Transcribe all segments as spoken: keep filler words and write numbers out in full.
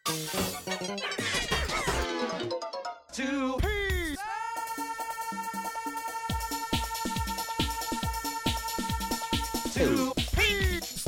Two Peas! Two Peas!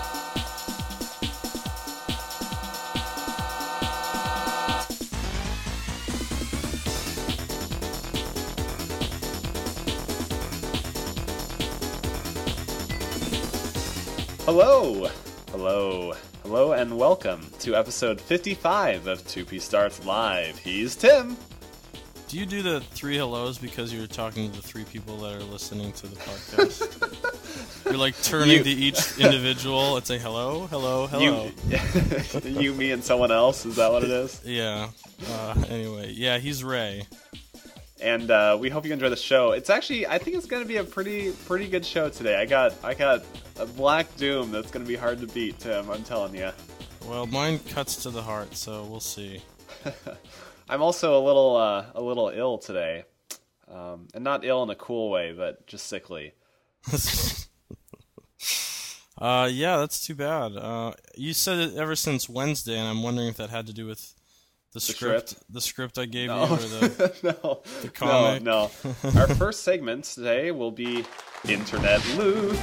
Hello! Hello! Hello and welcome to episode fifty-five of two P Starts Live. He's Tim. Do you do the three hellos because you're talking to the three people that are listening to the podcast? You're like turning You- to each individual and say hello, hello, hello. You, you, me, and someone else? Is that what it is? Yeah. Uh, anyway, yeah, he's Ray. And uh, we hope you enjoy the show. It's actually, I think it's going to be a pretty, pretty good show today. I got, I got a Black Doom that's going to be hard to beat, Tim. I'm telling you. Well, mine cuts to the heart, so we'll see. I'm also a little, uh, a little ill today, um, and not ill in a cool way, but just sickly. uh, yeah, that's too bad. Uh, you said it ever since Wednesday, and I'm wondering if that had to do with the, The script, script? the script I gave No. you, or the no, the comic. no, no. Our first segment today will be Internet Loot.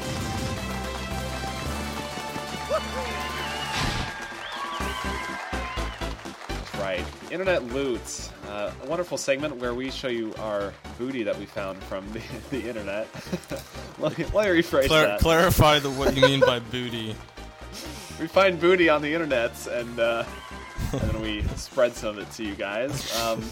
That's right, Internet Loot. Uh, a wonderful segment where we show you our booty that we found from the, the internet. let, me, let me rephrase Clar- that. clarify the what you mean by booty. We find booty on the internet, and uh, and then we spread some of it to you guys. Um,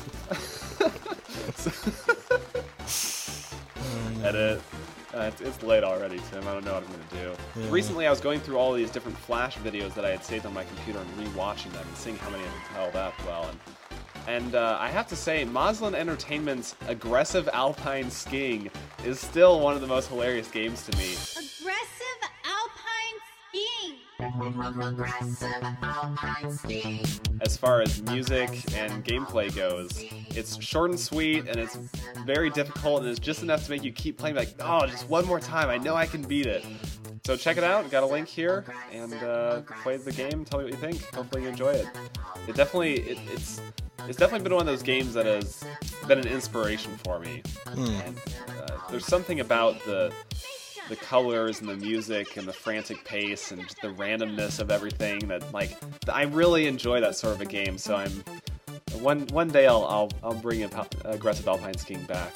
edit. Uh, it's, it's late already, Tim. I don't know what I'm going to do. Yeah. Recently, I was going through all these different Flash videos that I had saved on my computer and rewatching them and seeing how many had held up well. And, and uh, I have to say, Moslin Entertainment's aggressive alpine skiing is still one of the most hilarious games to me. Aggressive alpine skiing. Aggressive alpine skiing. As far as music and gameplay goes, it's short and sweet, and it's very difficult, and it's just enough to make you keep playing like, oh, just one more time, I know I can beat it. So check it out, got a link here, and uh, play the game, tell me what you think. Hopefully you enjoy it. It definitely, it, it's it's definitely been one of those games that has been an inspiration for me. And uh, there's something about the the colors and the music and the frantic pace and just the randomness of everything that, like, I really enjoy that sort of a game. So I'm one one day I'll I'll, I'll bring Al- aggressive alpine skiing back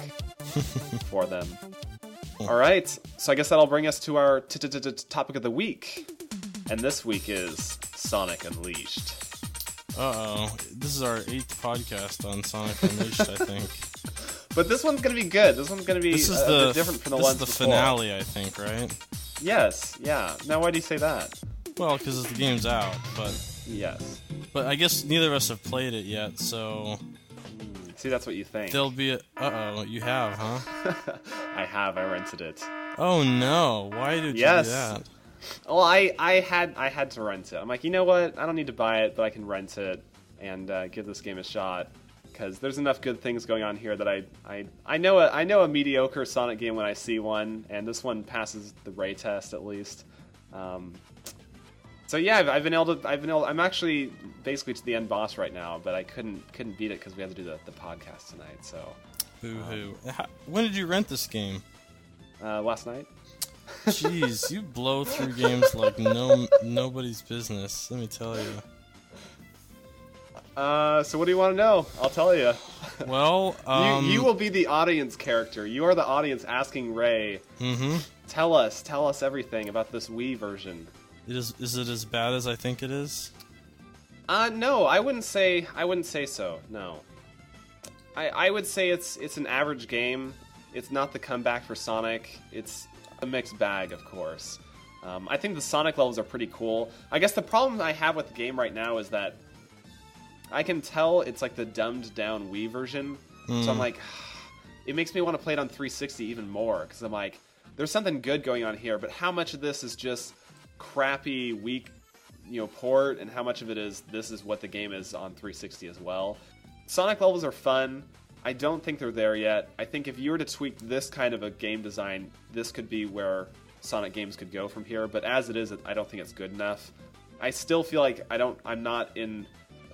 for them. All right, so I guess that'll bring us to our t- t- t- t- topic of the week, and this week is Sonic Unleashed. Uh oh, this is our eighth podcast on Sonic Unleashed, I think. But this one's gonna be good. This one's gonna be This is a, a the bit different from the this ones is the before. finale, I think, right? Yes, yeah. Now, why do you say that? Well, because the game's out, but Yes. but I guess neither of us have played it yet, so See, that's what you think. there'll be a. Uh oh, you have, huh? I have. I rented it. Oh no! Why did Yes. you do that? Well, I, I had I had to rent it. I'm like, you know what? I don't need to buy it, but I can rent it and uh, give this game a shot because there's enough good things going on here that I I, I know a I know a mediocre Sonic game when I see one, and this one passes the Ray test at least. Um, so yeah, I've, I've been able to. I've been able. I'm actually basically to the end boss right now, but I couldn't couldn't beat it because we had to do the, the podcast tonight. So Boo hoo! How- When did you rent this game? uh, last night. Jeez, you blow through games like no nobody's business. Let me tell you. Uh, so what do you want to know? I'll tell you. Well, um, you, you will be the audience character. You are the audience asking Ray, Mm-hmm. tell us, tell us everything about this Wii version. It is. Is it as bad as I think it is? Uh, no, I wouldn't say, I wouldn't say so, no. I, I would say it's it's an average game. It's not the comeback for Sonic. It's a mixed bag, of course. Um, I think the Sonic levels are pretty cool. I guess the problem I have with the game right now is that I can tell it's like the dumbed down Wii version. So I'm like, it makes me want to play it on three sixty even more because I'm like, there's something good going on here, but how much of this is just crappy, weak, you know, port, and how much of it is this is what the game is on three sixty as well? Sonic levels are fun. I don't think they're there yet. I think if you were to tweak this kind of a game design, this could be where Sonic games could go from here. But as it is, I don't think it's good enough. I still feel like I don't. I'm not in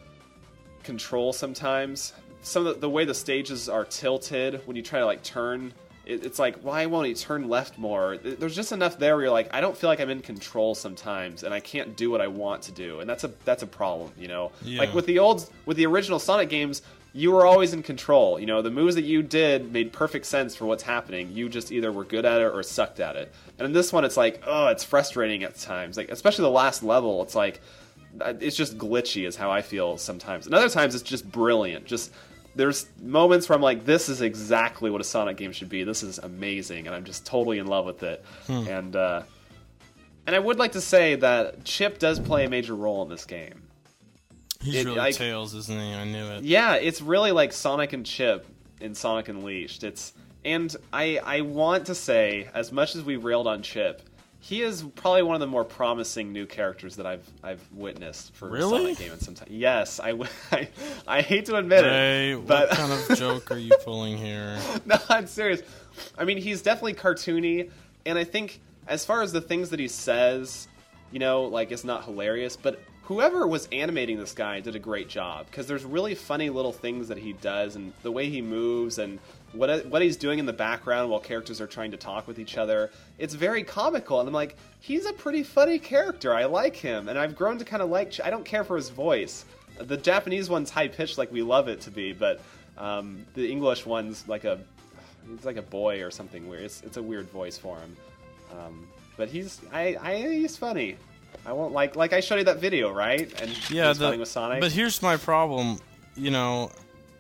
control sometimes. Some of the, the way the stages are tilted when you try to like turn, it, it's like, why won't he turn left more? There's just enough there where you're like, I don't feel like I'm in control sometimes, and I can't do what I want to do, and that's a that's a problem, you know. Yeah. Like with the old with the original Sonic games, you were always in control. You know, the moves that you did made perfect sense for what's happening. You just either were good at it or sucked at it. And in this one, it's like, oh, it's frustrating at times. Like especially the last level, it's like it's just glitchy, is how I feel sometimes. And other times, it's just brilliant. Just there's moments where I'm like, this is exactly what a Sonic game should be. This is amazing, and I'm just totally in love with it. Hmm. And uh, and I would like to say that Chip does play a major role in this game. He's It- really I- Tails, isn't he? I knew it. Yeah, it's really like Sonic and Chip in Sonic Unleashed. It's and I I want to say, as much as we railed on Chip, he is probably one of the more promising new characters that I've I've witnessed for a Really? Sonic game in some time. Yes, I, w- I, I hate to admit Ray, it, but what kind of joke are you pulling here? no, I'm serious. I mean, he's definitely cartoony, and I think as far as the things that he says, you know, like it's not hilarious, but whoever was animating this guy did a great job, because there's really funny little things that he does, and the way he moves, and what what he's doing in the background while characters are trying to talk with each other. It's very comical, and I'm like, he's a pretty funny character. I like him, and I've grown to kind of like. I don't care for his voice. The Japanese one's high pitched, like we love it to be, but um, the English one's like a he's like a boy or something weird. It's it's a weird voice for him, um, but he's I, I he's funny. I won't like like I showed you that video, right? And Yeah, he's the, funny with Sonic. but here's my problem. You know,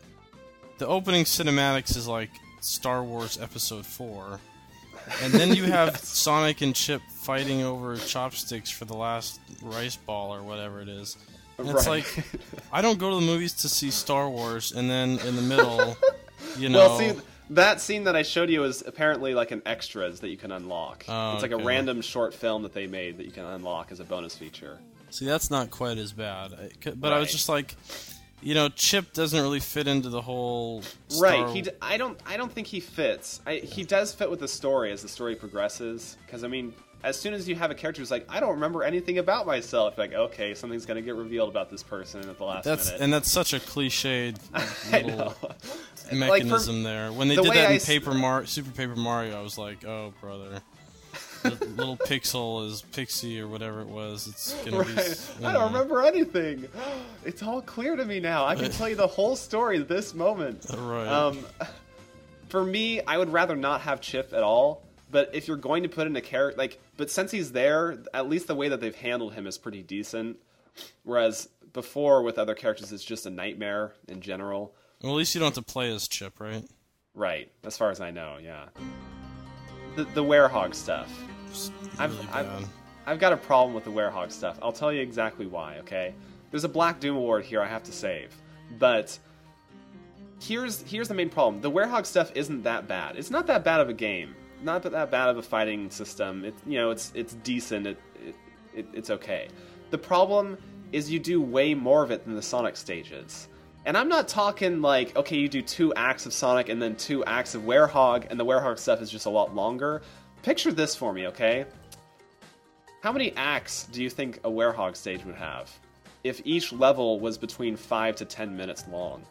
the opening cinematics is like Star Wars Episode four, and then you have Sonic and Chip fighting over chopsticks for the last rice ball or whatever it is. And it's Right. like, I don't go to the movies to see Star Wars, and then in the middle, you know... Well, see, that scene that I showed you is apparently like an extras that you can unlock. Oh, it's like okay. a random short film that they made that you can unlock as a bonus feature. See, that's not quite as bad. I- c- But I was Right. just like, you know, Chip doesn't really fit into the whole Star... Right. He d- I don't I don't think he fits. I, he does fit with the story as the story progresses. Because I mean, as soon as you have a character who's like, I don't remember anything about myself, like, okay, something's gonna get revealed about this person at the last That's minute. and that's such a cliched I little know. mechanism Like, for- there. When they the did way that I in s- Paper Mar- Super Paper Mario, I was like, oh brother, the little pixel is Pixie or whatever it was. It's gonna be. Right. s- you I know. don't remember anything. It's all clear to me now. I can tell you the whole story this moment. Right. Um, for me, I would rather not have Chip at all. But if you're going to put in a character, like, but since he's there, at least the way that they've handled him is pretty decent. Whereas before with other characters, it's just a nightmare in general. Well, at least you don't have to play as Chip, right? Right. As far as I know, yeah. The the werehog stuff. It's I've- really I've- bad. I've got a problem with the werehog stuff. I'll tell you exactly why, okay? There's a Black Doom award here I have to save. But here's here's the main problem. The werehog stuff isn't that bad. It's not that bad of a game. Not that bad of a fighting system. It, you know, it's it's decent. It, it, it it's okay. The problem is you do way more of it than the Sonic stages. And I'm not talking like, okay, you do two acts of Sonic and then two acts of Werehog, and the Werehog stuff is just a lot longer. Picture this for me, okay? How many acts do you think a Werehog stage would have if each level was between five to ten minutes long?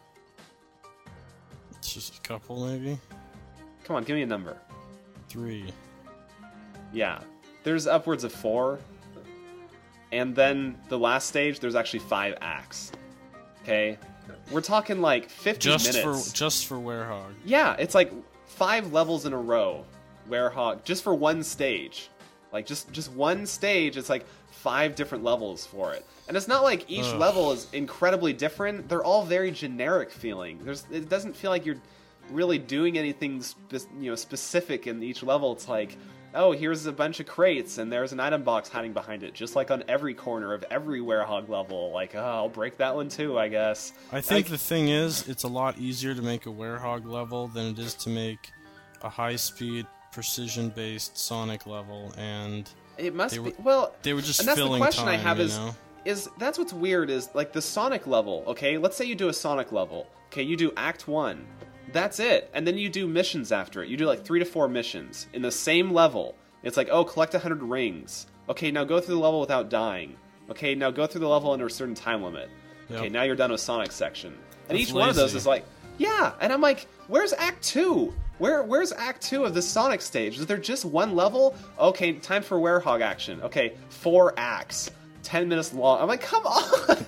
It's just a couple, maybe Come on, give me a number. three. Yeah. There's upwards of four. And then the last stage, there's actually five acts. Okay? We're talking like fifty Just minutes. for just for Werehog. Yeah, it's like five levels in a row. Werehog, just for one stage. Like, just, just one stage, it's like five different levels for it. And it's not like each Ugh. level is incredibly different. They're all very generic feeling. There's, it doesn't feel like you're really doing anything spe- you know, specific in each level. It's like, oh, here's a bunch of crates, and there's an item box hiding behind it, just like on every corner of every Werehog level. Like, oh, I'll break that one too, I guess. I think Like- the thing is, it's a lot easier to make a Werehog level than it is to make a high-speed, precision-based Sonic level, and It must They be. were- Well, they were just and that's the filling question I time, have you is, know? is that's what's weird is like the Sonic level. Okay, let's say you do a Sonic level. Okay, you do Act One. That's it, and then you do missions after it. You do like three to four missions in the same level. It's like, oh, collect a hundred rings. Okay, now go through the level without dying. Okay, now go through the level under a certain time limit. Yep. Okay, now you're done with Sonic section. And That's each one of those lazy. is like, yeah. And I'm like, where's Act Two? Where Where's Act Two of the Sonic stage? Is there just one level? Okay, time for Werehog action. Okay, four acts. Ten minutes long. I'm like, come on!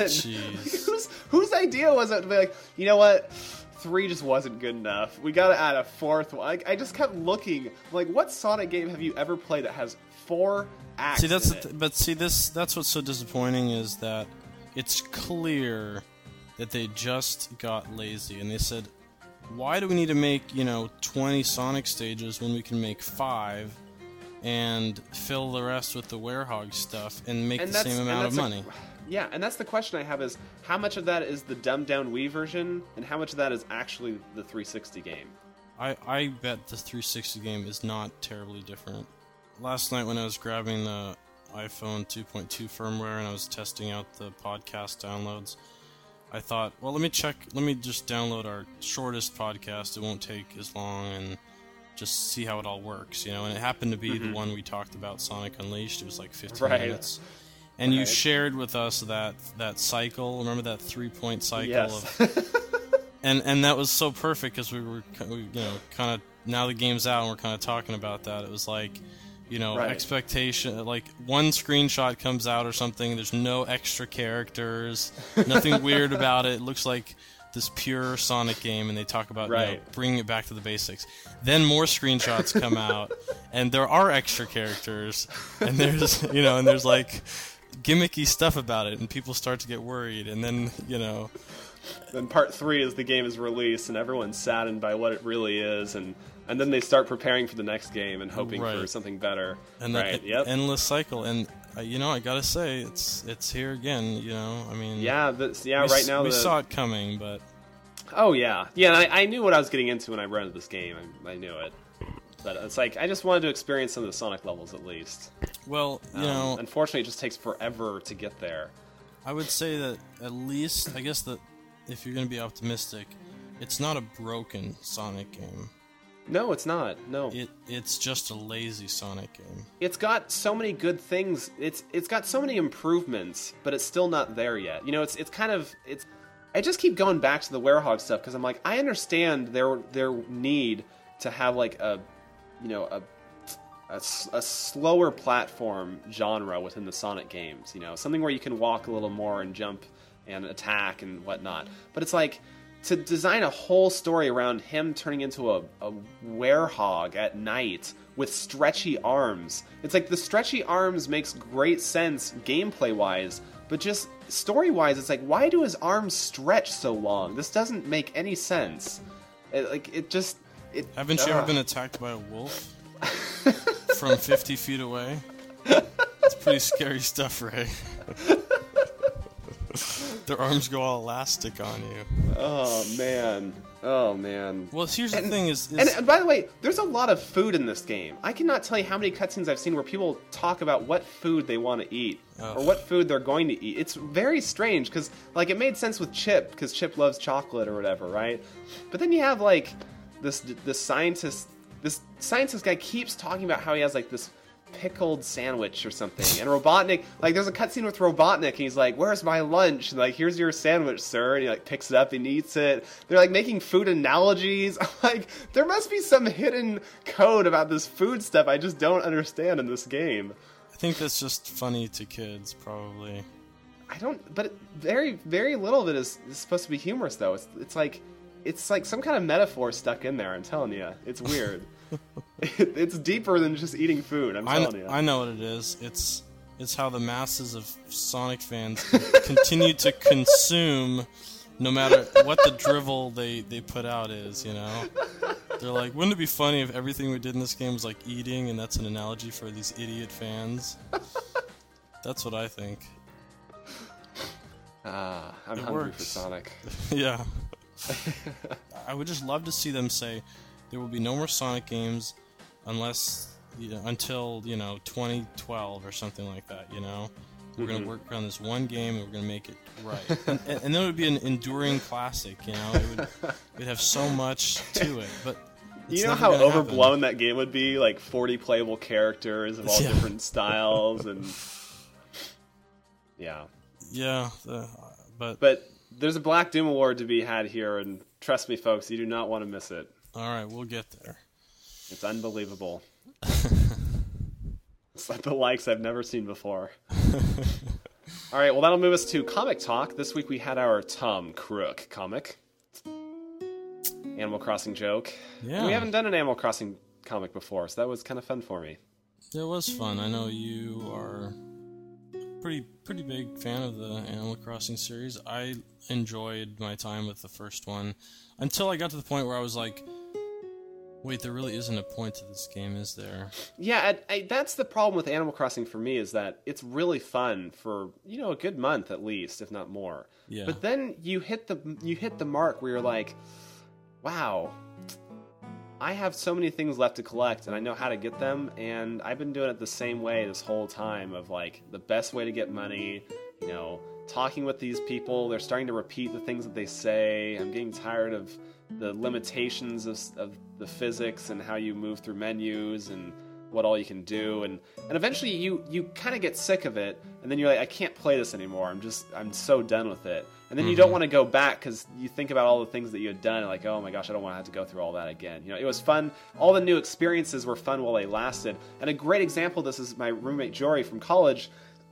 Jeez. whose, whose idea was it to be like, you know what? Three just wasn't good enough. We gotta add a fourth one. I, I just kept looking. I'm like, what Sonic game have you ever played that has four acts See, that's in the it? th- but see this that's what's so disappointing is that it's clear that they just got lazy and they said, why do we need to make, you know, twenty Sonic stages when we can make five and fill the rest with the Werehog stuff and make And the that's- same and amount of that's a- money? Yeah, and that's the question I have is, how much of that is the dumbed-down Wii version, and how much of that is actually the three sixty game? I, I bet the three sixty game is not terribly different. Last night when I was grabbing the iPhone two point two firmware and I was testing out the podcast downloads, I thought, well, let me check, let me just download our shortest podcast. It won't take as long and just see how it all works, you know? And it happened to be the one we talked about, Sonic Unleashed. It was like fifteen Right. minutes. And you Right. shared with us that, that cycle. Remember that three-point cycle Yes. of... And and that was so perfect because we were, we, you know, kind of, now the game's out and we're kind of talking about that. It was like, you know, Right. expectation, like one screenshot comes out or something, there's no extra characters, nothing weird about it. It looks like this pure Sonic game, and they talk about, you know, Right. bringing it back to the basics. Then more screenshots come out, and there are extra characters, and there's, you know, and there's like gimmicky stuff about it, and people start to get worried, and then, you know, Then part three is the game is released, and everyone's saddened by what it really is, and, and then they start preparing for the next game and hoping for Right. something better. and right, the yep. endless cycle. And uh, you know, I gotta say, it's it's here again. You know, I mean, yeah, this, yeah, we, right s- now we the, saw it coming, but Oh, yeah. Yeah, and I, I knew what I was getting into when I rented this game. I, I knew it. But it's like, I just wanted to experience some of the Sonic levels at least. well, you Um, know, unfortunately, it just takes forever to get there. I would say that at least, I guess that if you're gonna be optimistic, it's not a broken Sonic game. No, it's not. No. It it's just a lazy Sonic game. It's got so many good things. It's it's got so many improvements, but it's still not there yet. You know, it's it's kind of it's. I just keep going back to the Werehog stuff because I'm like, I understand their their need to have like a, you know, a, a s- a slower platform genre within the Sonic games. You know, something where you can walk a little more and jump and attack and whatnot. But it's like, to design a whole story around him turning into a, a werehog at night with stretchy arms. It's like the stretchy arms makes great sense gameplay-wise, but just story-wise, it's like, why do his arms stretch so long? This doesn't make any sense. It, like, it just... It, Haven't you ever ugh. been attacked by a wolf from fifty feet away? It's pretty scary stuff, Ray. Their arms go all elastic on you. Oh, man. Oh, man. Well, here's the And- thing: is, is And, and by the way, there's a lot of food in this game. I cannot tell you how many cutscenes I've seen where people talk about what food they want to eat Ugh. or what food they're going to eat. It's very strange because, like, it made sense with Chip because Chip loves chocolate or whatever, right? But then you have like this this scientist. This scientist guy keeps talking about how he has like this pickled sandwich or something. And Robotnik, like, there's a cutscene with Robotnik, and he's like, "Where's my lunch?" And like, "Here's your sandwich, sir." And he like picks it up and eats it. They're like making food analogies. I'm like, there must be some hidden code about this food stuff I just don't understand in this game. I think that's just funny to kids, probably. I don't, but it, very, very little of it is, is supposed to be humorous, though. It's, it's like, it's like some kind of metaphor stuck in there. I'm telling you, it's weird. it, it's deeper than just eating food. I'm I, telling kn- you. I know what it is. It's it's how the masses of Sonic fans continue to consume, no matter what the drivel they, they put out is. You know, they're like, wouldn't it be funny if everything we did in this game was like eating, and that's an analogy for these idiot fans? That's what I think. Ah, I'm It hungry works. for Sonic. Yeah. I would just love to see them say there will be no more Sonic games unless, you know, until, you know, twenty twelve or something like that, you know? We're going to work on this one game and we're going to make it right. and, and, and then it would be an enduring classic, you know? It would, it would have so much to it, but it's You know never how gonna happen. overblown that game would be? Like forty playable characters of all Yeah. different styles, and Yeah. Yeah, the, but But there's a Black Doom Award to be had here, and trust me, folks, you do not want to miss it. all right, we'll get there. It's unbelievable. It's like the likes I've never seen before. All right, well, that'll move us to Comic Talk. This week we had our Tom Crook comic. Animal Crossing joke. Yeah. We haven't done an Animal Crossing comic before, so that was kind of fun for me. It was fun. I know you are pretty pretty big fan of the Animal Crossing series. I enjoyed my time with the first one until I got to the point where I was like, wait, there really isn't a point to this game, is there? Yeah, I, I, that's the problem with Animal Crossing for me, is that it's really fun for, you know, a good month at least, if not more. Yeah. But then you hit the you hit the mark where you're like, wow, I have so many things left to collect, and I know how to get them, and I've been doing it the same way this whole time of, like, the best way to get money, you know, talking with these people, they're starting to repeat the things that they say, I'm getting tired of the limitations of, of the physics and how you move through menus and what all you can do, and, and eventually you, you kind of get sick of it, and then you're like, I can't play this anymore, I'm just, I'm so done with it. And then mm-hmm. you don't want to go back because you think about all the things that you had done, and like, oh my gosh, I don't want to have to go through all that again. You know, it was fun. All the new experiences were fun while they lasted. And a great example of this is my roommate Jory from college,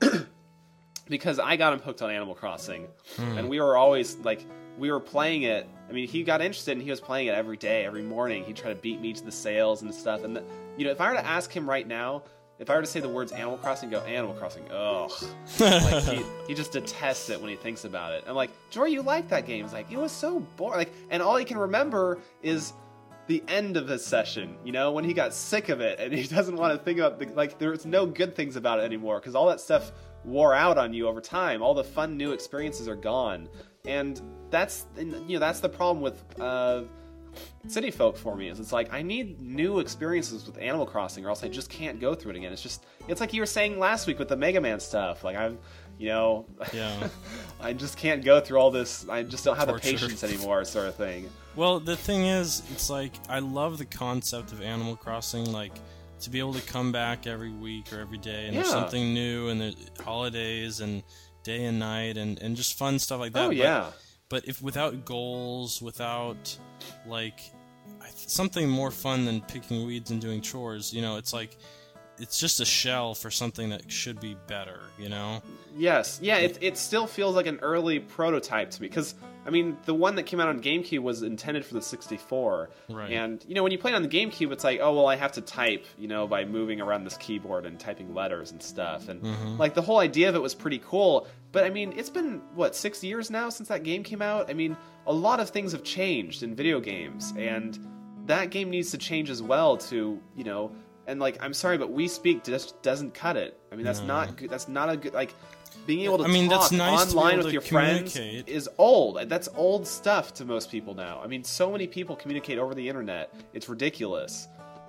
because I got him hooked on Animal Crossing, mm. and we were always like, we were playing it. I mean, he got interested and he was playing it every day, every morning. He'd try to beat me to the sales and stuff. And the, you know, if I were to ask him right now, if I were to say the words Animal Crossing, go, Animal Crossing, ugh. Like, he, he just detests it when he thinks about it. I'm like, Jory, you like that game? He's like, it was so boring. Like, and all he can remember is the end of his session, you know, when he got sick of it, and he doesn't want to think about, the, like, there's no good things about it anymore, because all that stuff wore out on you over time. All the fun new experiences are gone. And that's, you know, that's the problem with uh, City Folk for me, is it's like, I need new experiences with Animal Crossing, or else I just can't go through it again. It's just, it's like you were saying last week with the Mega Man stuff. Like, I've, you know, yeah. I just can't go through all this. I just don't have Torture. the patience anymore, sort of thing. Well, the thing is, it's like, I love the concept of Animal Crossing, like, to be able to come back every week or every day, and Yeah. there's something new, and there's holidays, and day and night, and, and just fun stuff like that. Oh, yeah. But, but if without goals, without, like, something more fun than picking weeds and doing chores, you know, it's like, it's just a shell for something that should be better, you know? Yes, yeah, it, it still feels like an early prototype to me, because, I mean, the one that came out on GameCube was intended for the sixty-four, Right. And, you know, when you play it on the GameCube, it's like, oh, well, I have to type, you know, by moving around this keyboard and typing letters and stuff, and, Mm-hmm. like, the whole idea of it was pretty cool, but, I mean, it's been, what, six years now since that game came out? I mean, a lot of things have changed in video games, and that game needs to change as well to, you know... And, like, I'm sorry, but We Speak just doesn't cut it. I mean, that's No. not good. That's not a good, like, being able to I mean, talk that's nice to be online able with to your friends communicate. is old. That's old stuff to most people now. I mean, so many people communicate over the internet. It's ridiculous.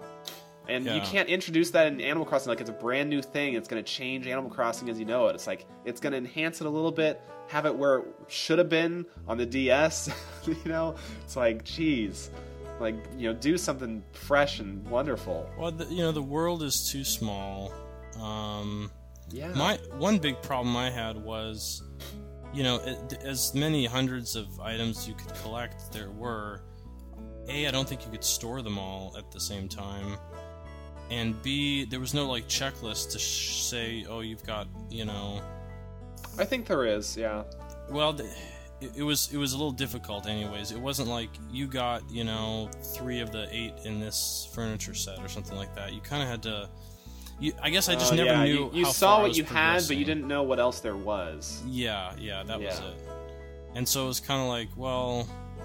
And you Yeah. can't introduce that in Animal Crossing like it's a brand new thing. It's going to change Animal Crossing as you know it. It's like, it's going to enhance it a little bit, have it where it should have been on the D S. You know? It's like, geez. Like, you know, do something fresh and wonderful. Well, the, you know, the world is too small. Um, Yeah. my one big problem I had was, you know, it, as many hundreds of items you could collect there were, A, I don't think you could store them all at the same time, and B, there was no, like, checklist to sh- say, oh, you've got, you know... I think there is, yeah. Well, th- it, it was it was a little difficult anyways. It wasn't like you got, you know, three of the eight in this furniture set or something like that. You kind of had to... You, I guess I just Uh, never yeah, knew You, you how saw far I what was you had, but progressing. you didn't know what else there was. Yeah, yeah, that was Yeah. it. And so it was kind of like, well...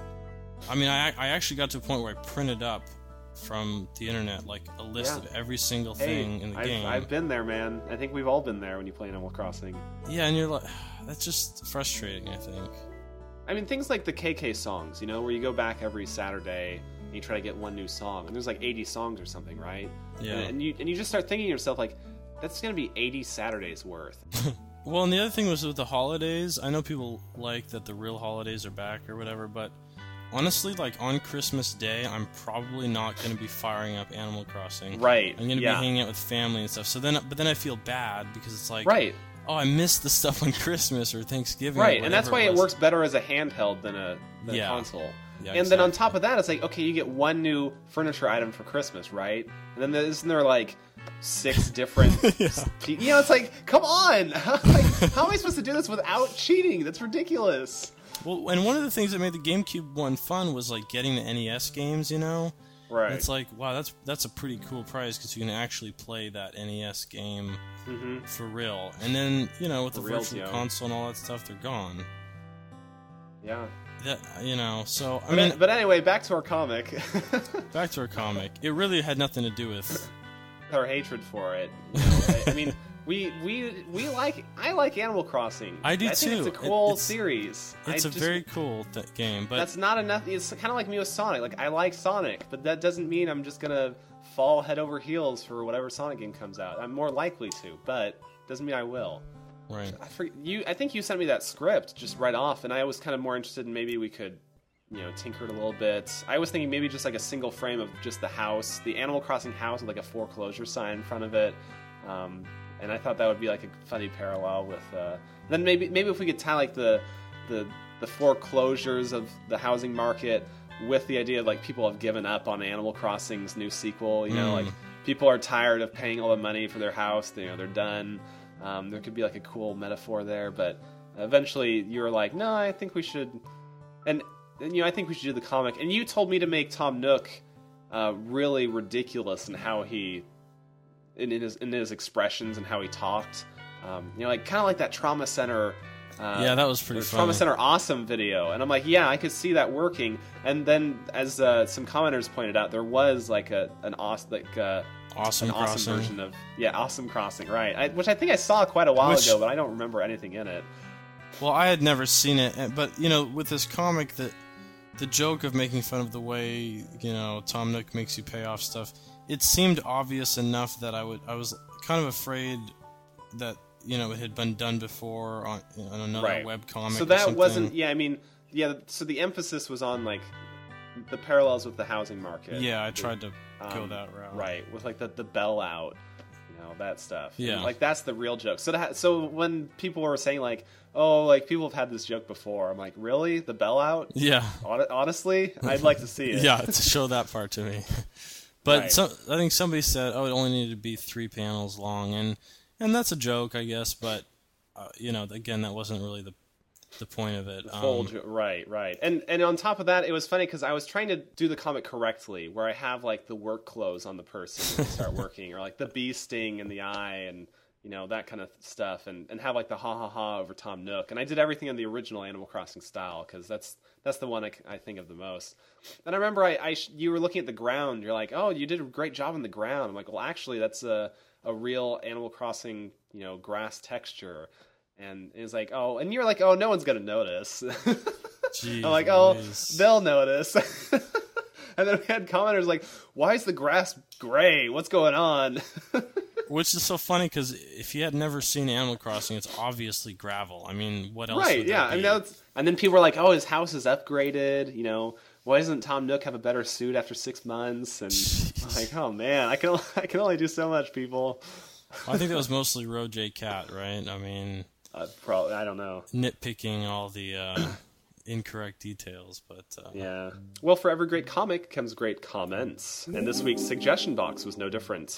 I mean, I, I actually got to a point where I printed up from the internet, like, a list Yeah. of every single Hey, thing in the I've, game. I've been there, man. I think we've all been there when you play Animal Crossing. Yeah, and you're like... That's just frustrating, I think. I mean, things like the K K songs, you know, where you go back every Saturday and you try to get one new song, and there's like eighty songs or something, right? Yeah. And, and you and you just start thinking to yourself, like, that's going to be eighty Saturdays worth. Well, and the other thing was with the holidays. I know people like that the real holidays are back or whatever, but honestly, like, on Christmas Day, I'm probably not going to be firing up Animal Crossing. Right. I'm going to yeah. be hanging out with family and stuff. So then, but then I feel bad because it's like, Right. oh, I missed the stuff on Christmas or Thanksgiving. Right, or and that's whatever why it it was. works better as a handheld than a, than Yeah. a console. Yeah, and then on exactly. top of that, it's like, okay, you get one new furniture item for Christmas, right? And then there, isn't there like six different... Yeah. You know, it's like, come on! Like, how am I supposed to do this without cheating? That's ridiculous. Well, and one of the things that made the GameCube one fun was like getting the N E S games, you know? Right. And it's like, wow, that's that's a pretty cool prize because you can actually play that N E S game hmm for real. And then, you know, with For the reals, virtual yo. console and all that stuff, they're gone. Yeah. That you know, so I But, mean, but anyway, back to our comic. back to our comic. It really had nothing to do with. Our hatred for it. You know, I, I mean, we we we like I like Animal Crossing. I do I think too. It's a It- cool it's- series. It's I a just- very cool th- game, but That's not enough. It's kind of like me with Sonic. Like I like Sonic, but that doesn't mean I'm just gonna fall head over heels for whatever Sonic game comes out. I'm more likely to, but doesn't mean I will. right. I for, you. I think you sent me that script just right off, and I was kind of more interested in maybe we could, you know, tinker it a little bit. I was thinking maybe just like a single frame of just the house, the Animal Crossing house with like a foreclosure sign in front of it. Um, and I thought that would be like a funny parallel with. Uh, then maybe maybe if we could tie like the the the foreclosures of the housing market with the idea of like people have given up on Animal Crossing's new sequel. You know, Mm. like people are tired of paying all the money for their house. You know, they're done. Um, there could be like a cool metaphor there, but eventually you were like, no, I think we should, and, and you know, I think we should do the comic. And you told me to make Tom Nook uh, really ridiculous in how he, in, in his in his expressions and how he talked. Um, you know, like kind of like that Trauma Center. Uh, Yeah, that was pretty or funny. Trauma Center Awesome video, and I'm like, yeah, I could see that working. And then, as uh, some commenters pointed out, there was like a an awesome like. Uh, Awesome an awesome Crossing. version of yeah, Awesome Crossing, right? I, which I think I saw quite a while Which- ago, but I don't remember anything in it. Well, I had never seen it, and- but you know, with this comic, that the joke of making fun of the way you know Tom Nook makes you pay off stuff, it seemed obvious enough that I would I was kind of afraid that you know it had been done before on, you know, on another Right. web comic. So or that something. wasn't, yeah. I mean, yeah. So the emphasis was on like the parallels with the housing market. Yeah, I The- tried to go um, that route. right? With like the the bell out, you know, that stuff. Yeah. And, like that's the real joke. So that, so when people were saying like, oh, like people have had this joke before, I'm like, really, the bell out? Yeah. Hon- Honestly, I'd like to see it. Yeah, to show that part to me. But Right. some, I think somebody said, "Oh, it only needed to be three panels long," and and that's a joke, I guess. But uh, you know, again, that wasn't really the the point of it. Full Um, jo- right, right, and and on top of that, it was funny because I was trying to do the comic correctly, where I have like the work clothes on the person when they start working, or like the bee sting in the eye, and you know that kind of stuff, and, and have like the ha ha ha over Tom Nook, and I did everything in the original Animal Crossing style because that's that's the one I, c- I think of the most. And I remember I, I sh- you were looking at the ground, you're like, oh, you did a great job on the ground. I'm like, well, actually, that's a a real Animal Crossing, you know, grass texture. And it was like, oh, and you're like, oh, no one's gonna notice. Jeez I'm like, oh, Louise. they'll notice. And then we had commenters like, why is the grass gray? What's going on? Which is so funny because if you had never seen Animal Crossing, it's obviously gravel. I mean, what else? Right? would Yeah. there And be? that's and then people were like, oh, his house is upgraded. You know, why doesn't Tom Nook have a better suit after six months? And I'm like, oh man, I can I can only do so much, people. I think that was mostly Roger Cat, right? I mean, Uh, probably, I don't know. nitpicking all the uh, incorrect details, but uh, Yeah. Well, for every great comic comes great comments, and this week's suggestion box was no different.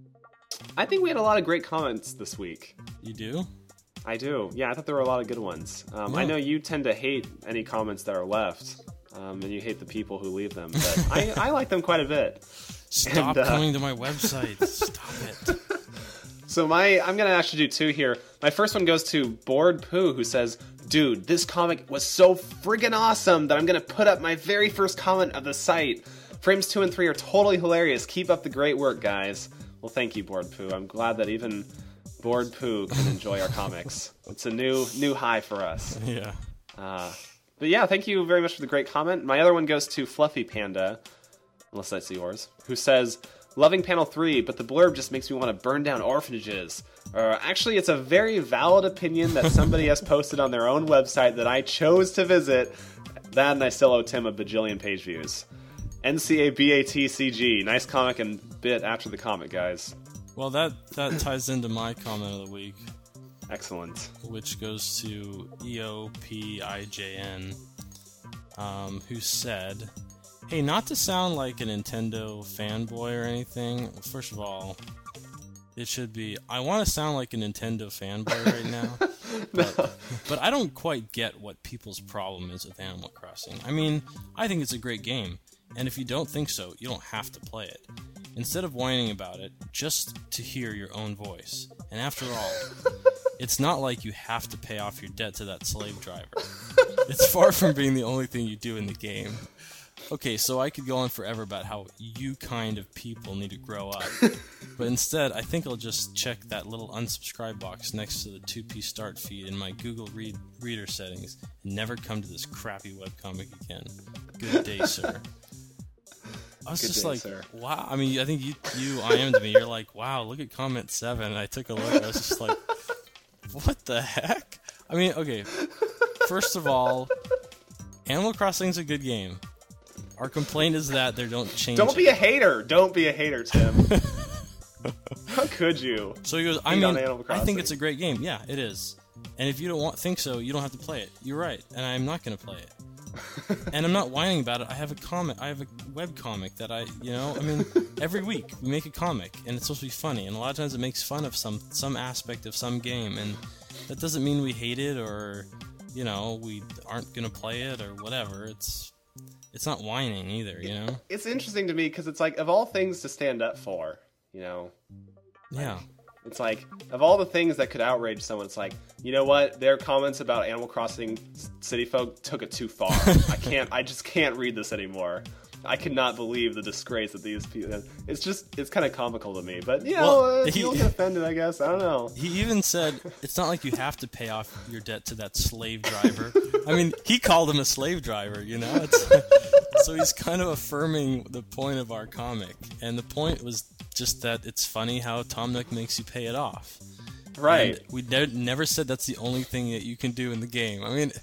I think we had a lot of great comments this week. you do. I do. Yeah, I thought there were a lot of good ones. Um, I Yeah. know you tend to hate any comments that are left, um, and you hate the people who leave them, but I, I like them quite a bit. Stop And, uh, coming to my website. Stop it. So my, I'm gonna actually do two here. My first one goes to Bored Poo, who says, "Dude, this comic was so friggin' awesome that I'm gonna put up my very first comment of the site. Frames two and three are totally hilarious. Keep up the great work, guys." Well, thank you, Bored Poo. I'm glad that even Bored Poo can enjoy our comics. It's a new new high for us. Yeah. Uh, but yeah, thank you very much for the great comment. My other one goes to Fluffy Panda, unless that's yours, who says, "Loving panel three, but the blurb just makes me want to burn down orphanages." Uh, actually, it's a very valid opinion that somebody has posted on their own website that I chose to visit. That, and I still owe Tim a bajillion page views. N C A B A T C G. Nice comic and bit after the comic, guys. Well, that that ties into my comment of the week. Excellent. which goes to E O P I J N, um, who said, "Hey, not to sound like a Nintendo fanboy or anything, first of all, it should be, I want to sound like a Nintendo fanboy right now, but, but I don't quite get what people's problem is with Animal Crossing. I mean, I think it's a great game, and if you don't think so, you don't have to play it. Instead of whining about it, just to hear your own voice. And after all, it's not like you have to pay off your debt to that slave driver. It's far from being the only thing you do in the game. Okay, so I could go on forever about how you kind of people need to grow up. But instead, I think I'll just check that little unsubscribe box next to the two-piece start feed in my Google Read Reader settings and never come to this crappy webcomic again. Good day, sir." I was Good just day, like, sir. wow. I mean, I think you you I M'd me. You're like, wow, look at comment seven. And I took a look. I was just like, what the heck? I mean, okay. First of all, Animal Crossing's a good game. Our complaint is that they don't change Don't it. be a hater. Don't be a hater, Tim. How could you? So he goes, I Hate on mean, Animal I think Crossing. it's a great game. Yeah, it is. And if you don't want, think so, you don't have to play it. You're right, and I'm not going to play it. And I'm not whining about it. I have a comic. I have a web comic that I, you know, I mean, every week we make a comic, and it's supposed to be funny. And a lot of times it makes fun of some some aspect of some game, and that doesn't mean we hate it or, you know, we aren't going to play it or whatever. It's it's not whining either, you know. It's interesting to me because it's like, of all things to stand up for, you know, Yeah. it's like, of all the things that could outrage someone, it's like, you know what? Their comments about Animal Crossing City Folk took it too far. I can't, I just can't read this anymore. I cannot believe the disgrace that these people. It's just, it's kind of comical to me. But you know, Well, uh, he- people get offended, I guess. I don't know. He even said it's not like you have to pay off your debt to that slave driver. I mean, he called him a slave driver, you know? It's, so he's kind of affirming the point of our comic. And the point was just that it's funny how Tom Nook makes you pay it off. Right. And we ne- never said that's the only thing that you can do in the game. I mean,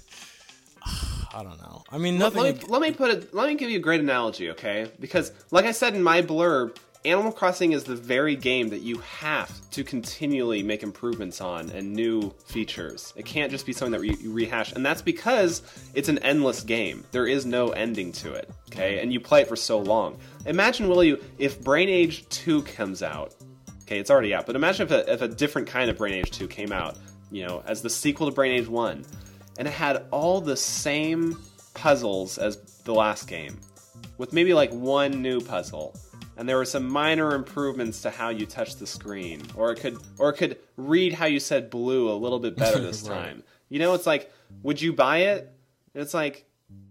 I don't know. I mean, Let, nothing... let, me, let me put it. Let me give you a great analogy, okay? Because, like I said in my blurb, Animal Crossing is the very game that you have to continually make improvements on and new features. It can't just be something that re- you rehash, and that's because it's an endless game. There is no ending to it, okay? And you play it for so long. Imagine, will you, if Brain Age two comes out, okay, it's already out, but imagine if a, if a different kind of Brain Age two came out, you know, as the sequel to Brain Age one, and it had all the same puzzles as the last game, with maybe like one new puzzle. And there were some minor improvements to how you touch the screen, or it could, or it could read how you said blue a little bit better this Right. time. You know, it's like, would you buy it? And it's like,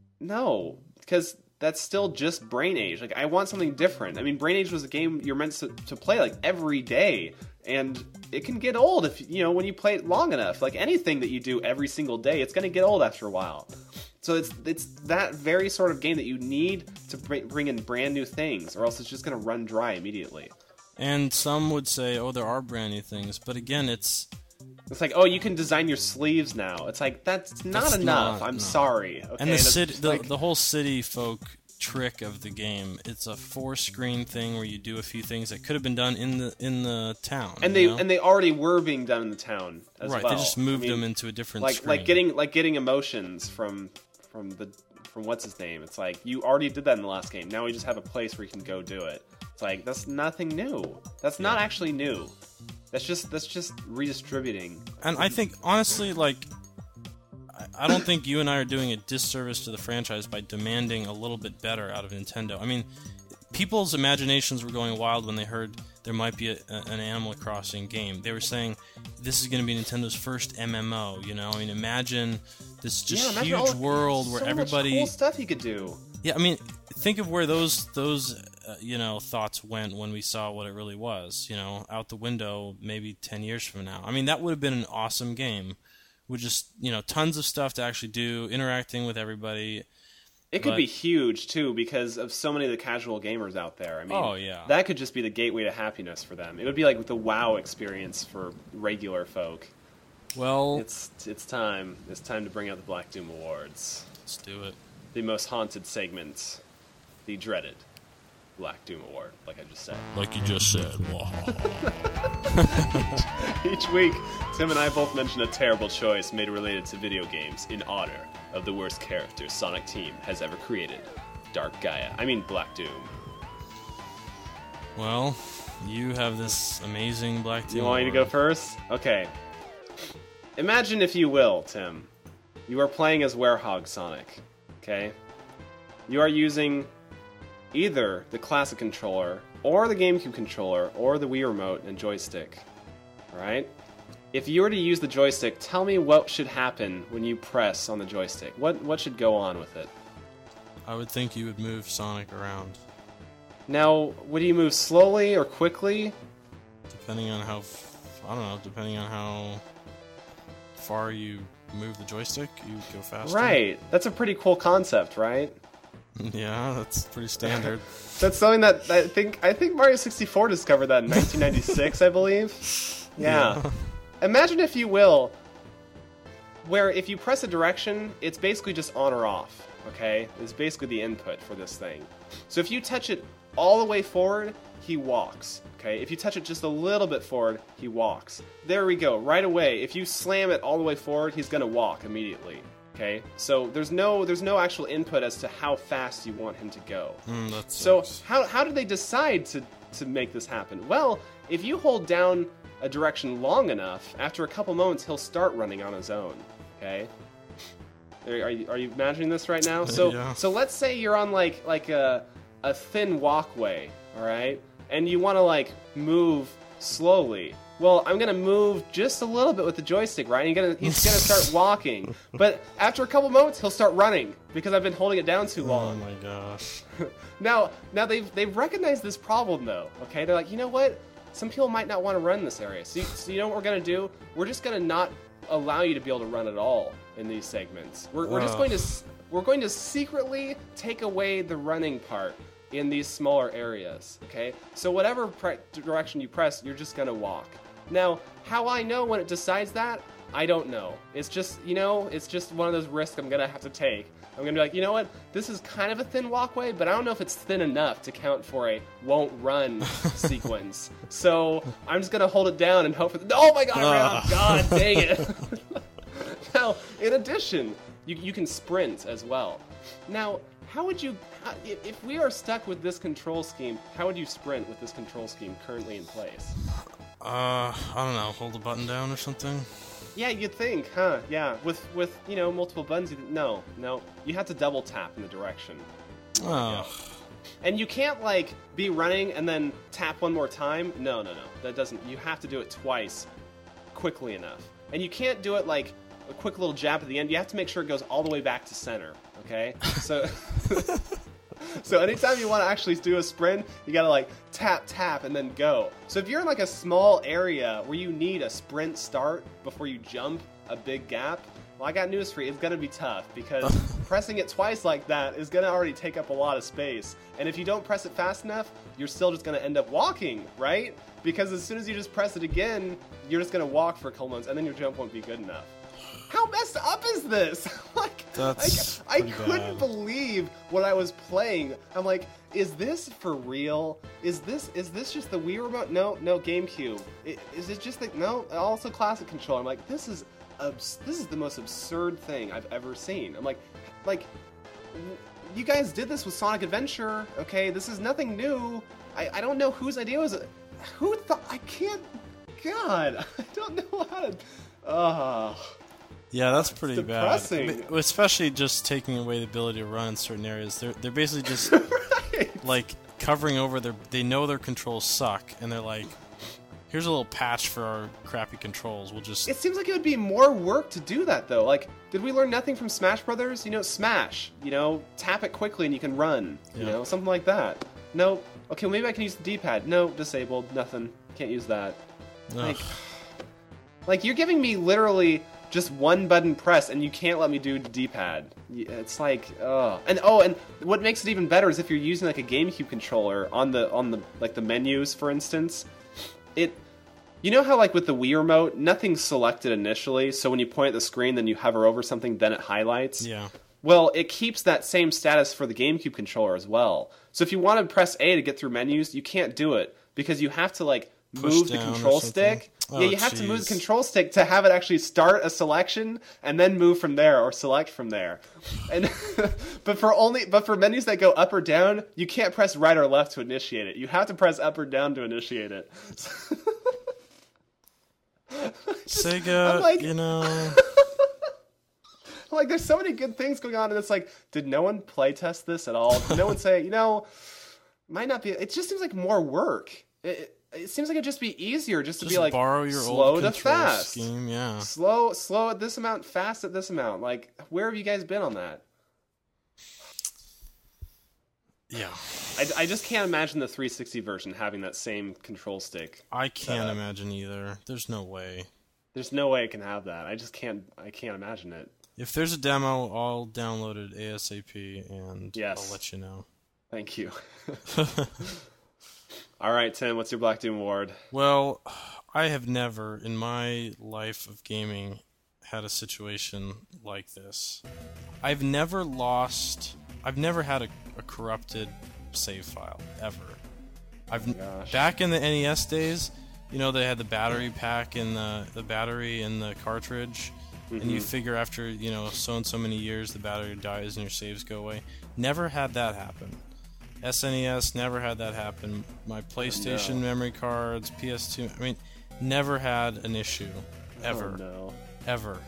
no, because that's still just Brain Age. Like, I want something different. I mean, Brain Age was a game you're meant to, to play like every day, and it can get old if you know when you play it long enough. Like anything that you do every single day, it's going to get old after a while. So it's it's that very sort of game that you need to bring, bring in brand new things, or else it's just going to run dry immediately. And some would say, oh, there are brand new things. But again, it's... It's like, oh, you can design your sleeves now. It's like, that's not That's enough. not- I'm no. sorry. Okay, And the that's city, just the, like- the whole city folk trick of the game, it's a four-screen thing where you do a few things that could have been done in the in the town. and you they know? and they already were being done in the town as right, well. they just moved I mean, them into a different like screen. like getting like getting emotions from from the from what's his name. It's like you already did that in the last game. Now we just have a place where you can go do it. It's like that's nothing new. That's not actually new. That's just that's just redistributing. And I think honestly, like, I- I don't think you and I are doing a disservice to the franchise by demanding a little bit better out of Nintendo. I mean, people's imaginations were going wild when they heard there might be a, a, an Animal Crossing game. They were saying this is going to be Nintendo's first M M O. You know, I mean, imagine this just yeah, imagine huge all the- world where so everybody. much cool stuff you could do. Yeah, I mean, think of where those those uh, you know thoughts went when we saw what it really was. You know, out the window maybe ten years from now. I mean, that would have been an awesome game with just you know tons of stuff to actually do, interacting with everybody. It could But- be huge too because of so many of the casual gamers out there. I mean, Oh, yeah. that could just be the gateway to happiness for them. It would be like the WoW experience for regular folk. Well, It's it's time. It's time to bring out the Black Doom Awards. let's do it. The most haunted segment, the dreaded Black Doom Award, like I just said. Like you just said. Each week, Tim and I both mention a terrible choice made related to video games in honor of the worst character Sonic Team has ever created. Dark Gaia. I mean Black Doom. Well, you have this amazing Black Doom You want me to go first? Okay. Imagine, if you will, Tim, you are playing as Werehog Sonic, okay? You are using either the classic controller, or the GameCube controller, or the Wii remote and joystick, alright? If you were to use the joystick, tell me what should happen when you press on the joystick. What what should go on with it? I would think you would move Sonic around. Now, would you move slowly or quickly? Depending on how... F- I don't know, depending on how far you move the joystick, you go faster. Right. That's a pretty cool concept, right? Yeah, that's pretty standard. That's something that I think I think Mario sixty-four discovered that in nineteen ninety-six, I believe. Yeah. yeah. Imagine, if you will, where if you press a direction, it's basically just on or off, okay? It's basically the input for this thing. So if you touch it all the way forward, he walks, okay? If you touch it just a little bit forward, he walks. There we go, right away. If you slam it all the way forward, he's gonna walk immediately. Okay, so there's no there's no actual input as to how fast you want him to go. Mm, that so sucks. how how did they decide to to make this happen? Well, if you hold down a direction long enough, after a couple moments he'll start running on his own. Okay, are, are you are you imagining this right now? So yeah. so let's say you're on like like a a thin walkway, all right, and you want to like move slowly. Well, I'm gonna move just a little bit with the joystick, right? And you're gonna, he's gonna start walking, but after a couple moments, he'll start running because I've been holding it down too long. Oh my gosh! now, now they've they've recognized this problem though. Okay, they're like, you know what? Some people might not want to run in this area. So you, so you know what we're gonna do? We're just gonna not allow you to be able to run at all in these segments. We're we're just Ugh. going to we're going to secretly take away the running part in these smaller areas. Okay, so whatever pre- direction you press, you're just gonna walk. Now, how I know when it decides that, I don't know. It's just, you know, it's just one of those risks I'm going to have to take. I'm going to be like, you know what, this is kind of a thin walkway, but I don't know if it's thin enough to count for a won't run sequence. So I'm just going to hold it down and hope for the... Oh my god, I ran off. God dang it. Now, in addition, you, you can sprint as well. Now, how would you... How, if we are stuck with this control scheme, how would you sprint with this control scheme currently in place? Uh, I don't know. Hold the button down or something. Yeah, you'd think, huh? Yeah, with with you know multiple buttons. You, no, no, you have to double tap in the direction. Oh. Yeah. And you can't like be running and then tap one more time. No, no, no. That doesn't. You have to do it twice, quickly enough. And you can't do it like a quick little jab at the end. You have to make sure it goes all the way back to center. Okay, so. So anytime you want to actually do a sprint, you gotta like tap, tap, and then go. So if you're in like a small area where you need a sprint start before you jump a big gap, well, I got news for you. It's gonna be tough because pressing it twice like that is gonna already take up a lot of space. And if you don't press it fast enough, you're still just gonna end up walking, right? Because as soon as you just press it again, you're just gonna walk for a couple months, and then your jump won't be good enough. How messed up is this? like, That's I, I pretty couldn't bad. believe what I was playing. I'm like, is this for real? Is this is this just the Wii remote? No, no, GameCube. I- Is it just like no? Also classic controller. I'm like, this is abs- this is the most absurd thing I've ever seen. I'm like, like, w- you guys did this with Sonic Adventure. Okay, this is nothing new. I, I don't know whose idea was it. Who thought? I can't. God, I don't know how to. Oh. Yeah, that's pretty depressing. bad. Especially just taking away the ability to run in certain areas. They're they're basically just Right. like covering over their. They know their controls suck, and they're like, "Here's a little patch for our crappy controls. We'll just." It seems like it would be more work to do that, though. Like, did we learn nothing from Smash Brothers? You know, Smash. You know, tap it quickly and you can run. You Yeah. know, something like that. No. Okay, well, maybe I can use the D-pad. No, disabled. Nothing. Can't use that. Ugh. Like, like you're giving me literally just one button press, and you can't let me do the D-pad. It's like, oh, and oh, and what makes it even better is if you're using like a GameCube controller on the on the like the menus, for instance. It, you know how like with the Wii remote, nothing's selected initially, so when you point at the screen, then you hover over something, then it highlights. Yeah. Well, it keeps that same status for the GameCube controller as well. So if you want to press A to get through menus, you can't do it because you have to like Push move the down or control something? stick. Oh, yeah, you have to move the jeez. control stick to have it actually start a selection and then move from there or select from there. And but for only but for menus that go up or down, you can't press right or left to initiate it. You have to press up or down to initiate it. Sega, I'm like- you know, Like, there's so many good things going on, and it's like, did no one play test this at all? Did no one say, you know, might not be. It just seems like more work. It, it, it seems like it'd just be easier just to just be like borrow your slow old to control fast, scheme, yeah. slow, slow at this amount, fast at this amount. Like, where have you guys been on that? Yeah. I, I just can't imagine the three sixty version having that same control stick. I can't setup. imagine either. There's no way. There's no way it can have that. I just can't. I can't imagine it. If there's a demo, I'll download it ASAP and Yes. I'll let you know. Thank you. All right, Tim. What's your Black Doom award? Well, I have never in my life of gaming had a situation like this. I've never lost. I've never had a, a corrupted save file ever. I've Gosh. back in the N E S days, you know, they had the battery pack and the the battery in the cartridge, and you figure after you know so and so many years the battery dies and your saves go away. Never had that happen. S N E S never had that happen. My PlayStation no. memory cards, P S two, I mean, never had an issue. Ever. Oh, no. Ever.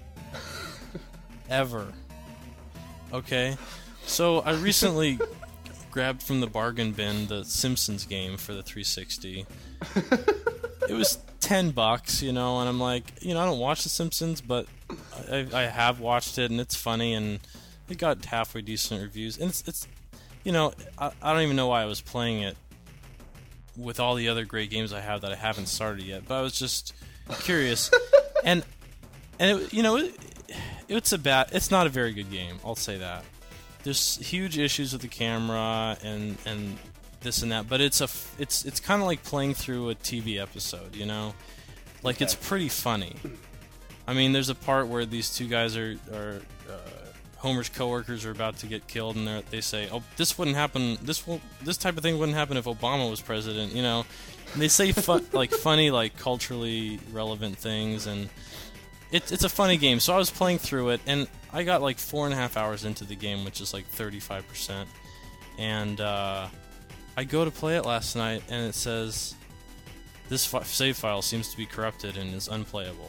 Ever. Okay? So I recently grabbed from the bargain bin the Simpsons game for the three sixty. It was ten bucks, you know, and I'm like, you know, I don't watch The Simpsons, but I, I have watched it, and it's funny, and it got halfway decent reviews. And it's, it's you know, I, I don't even know why I was playing it with all the other great games I have that I haven't started yet, but I was just curious. and and it, you know, it, it's a bad, it's not a very good game. I'll say that. There's huge issues with the camera and and this and that, but it's a it's it's kind of like playing through a T V episode, you know, like it's pretty funny. I mean, there's a part where these two guys are are uh, Homer's coworkers are about to get killed, and they they say, "Oh, this wouldn't happen. This will this type of thing wouldn't happen if Obama was president," you know. And they say fu- like funny, like culturally relevant things, and it's it's a funny game. So I was playing through it, and I got like four and a half hours into the game, which is like thirty-five percent, and uh, I go to play it last night, and it says this fi- save file seems to be corrupted and is unplayable.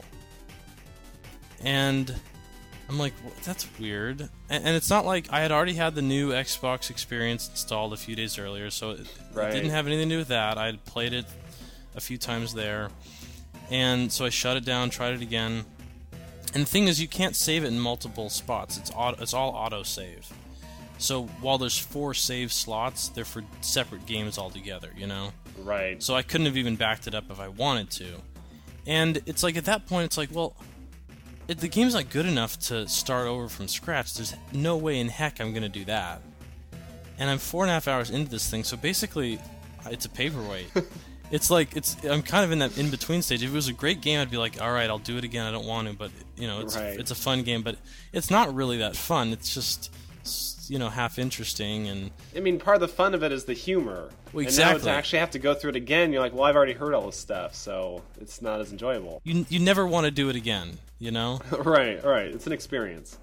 And I'm like, well, that's weird. And, and it's not like I had already had the new Xbox experience installed a few days earlier, so it, Right. it didn't have anything to do with that. I had played it a few times there, and so I shut it down, tried it again. And the thing is, you can't save it in multiple spots. It's auto, it's all auto save. So while there's four save slots, they're for separate games altogether, you know? Right. So I couldn't have even backed it up if I wanted to. And it's like, at that point, it's like, well, it, the game's not good enough to start over from scratch. There's no way in heck I'm going to do that. And I'm four and a half hours into this thing, so basically, it's a paperweight. It's like, it's I'm kind of in that in-between stage. If it was a great game, I'd be like, alright, I'll do it again, I don't want to, but, you know, it's, Right. it's a fun game, but it's not really that fun. It's just, you know, half interesting, and I mean, part of the fun of it is the humor. Well, And now exactly. to actually have to go through it again, you're like, well, I've already heard all this stuff, so it's not as enjoyable. you you never want to do it again, you know? Right, right. It's an experience.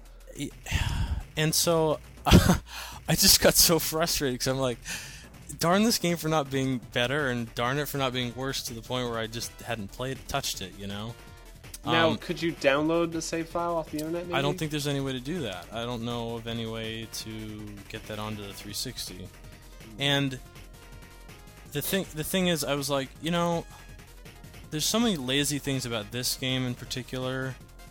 And so I just got so frustrated because I'm like, darn this game for not being better, and darn it for not being worse, to the point where I just hadn't played, touched it, you know? Now, Um, could you download the save file off the internet, maybe? I don't think there's any way to do that. I don't know of any way to get that onto the three sixty. And the thing the thing is, I was like, you know, there's so many lazy things about this game in particular.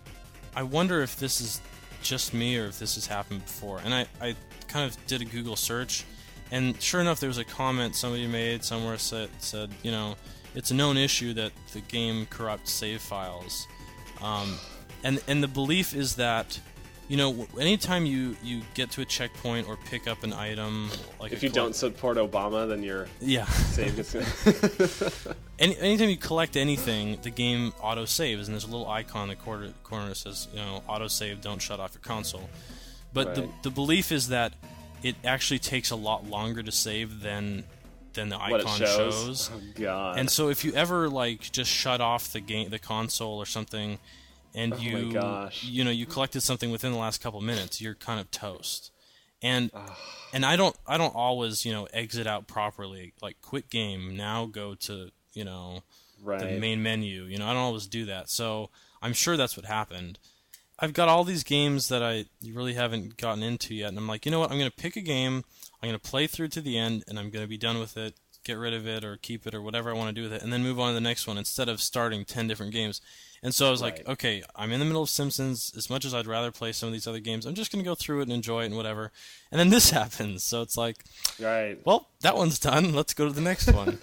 I wonder if this is just me or if this has happened before. And I, I kind of did a Google search, and sure enough, there was a comment somebody made somewhere said, said you know, it's a known issue that the game corrupts save files. Um, and and the belief is that, you know, anytime you, you get to a checkpoint or pick up an item, like If a you coll- don't support Obama, then your yeah, save gets... Any, anytime you collect anything, the game auto saves, and there's a little icon in the corner, corner that says, you know, auto save, don't shut off your console. But the Right. the belief is that it actually takes a lot longer to save than than the What it icon shows. shows. Oh god. And so if you ever like just shut off the game, the console or something, and Oh my you gosh. you know you collected something within the last couple minutes, you're kind of toast. And and I don't I don't always you know exit out properly. Like quit game, now go to you know right. the main menu. You know I don't always do that. So I'm sure that's what happened. I've got all these games that I really haven't gotten into yet, and I'm like, you know what? I'm going to pick a game, I'm going to play through to the end, and I'm going to be done with it, get rid of it, or keep it, or whatever I want to do with it, and then move on to the next one instead of starting ten different games. And so I was Right. like, okay, I'm in the middle of Simpsons. As much as I'd rather play some of these other games, I'm just going to go through it and enjoy it and whatever. And then this happens, so it's like, Right. well, that one's done. Let's go to the next one.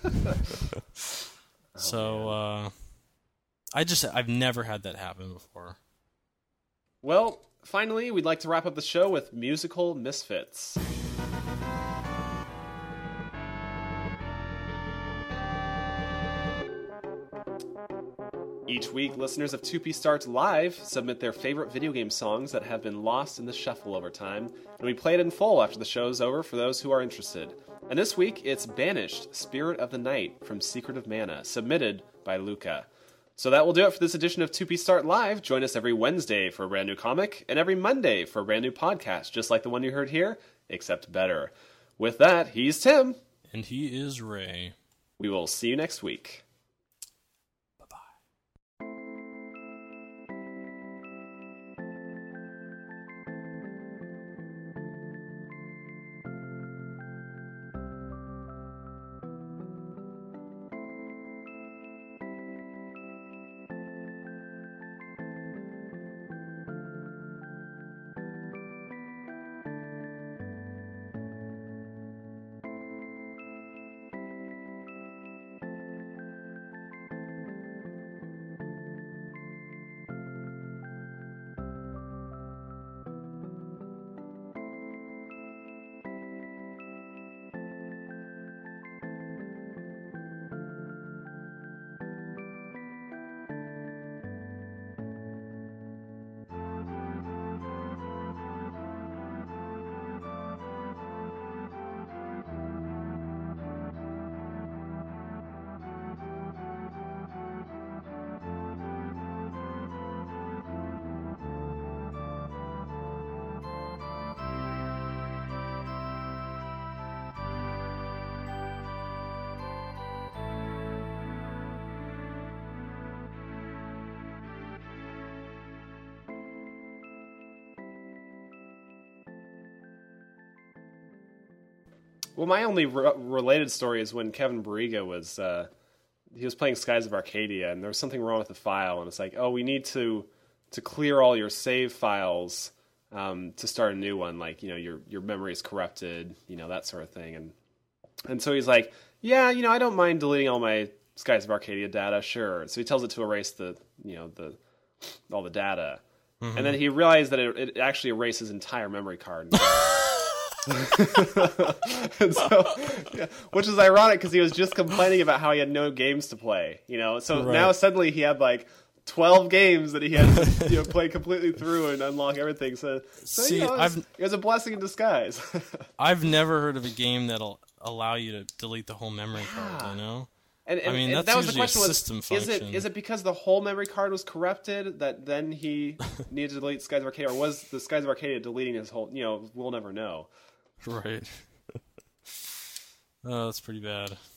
so uh, I just I've never had that happen before. Well, finally, we'd like to wrap up the show with musical misfits. Each week, listeners of two P Starts Live submit their favorite video game songs that have been lost in the shuffle over time, and we play it in full after the show's over for those who are interested. And this week, it's Banished, Spirit of the Night from Secret of Mana, submitted by Luca. So that will do it for this edition of two P Start Live. Join us every Wednesday for a brand new comic, and every Monday for a brand new podcast, just like the one you heard here, except better. With that, he's Tim. And he is Ray. We will see you next week. Well, my only re- related story is when Kevin Barriga was uh, he was playing Skies of Arcadia, and there was something wrong with the file, and it's like, oh, we need to to clear all your save files um, to start a new one. Like, you know, your your memory is corrupted, you know, that sort of thing. And and so he's like, yeah, you know, I don't mind deleting all my Skies of Arcadia data, sure. So he tells it to erase the, you know, the all the data, mm-hmm. and then he realized that it, it actually erased his entire memory card. and so, yeah, which is ironic because he was just complaining about how he had no games to play, you know. So Right. now suddenly he had like twelve games that he had to you know, play completely through and unlock everything. So, so See, you know, it was, I've- it was a blessing in disguise. I've never heard of a game that'll allow you to delete the whole memory card, you know? And, and, I mean, and that's that was the usually a question: was system is it function. is it because the whole memory card was corrupted that then he needed to delete Skies of Arcadia, or was the Skies of Arcadia deleting his whole? You know, we'll never know. Right. Oh, that's pretty bad.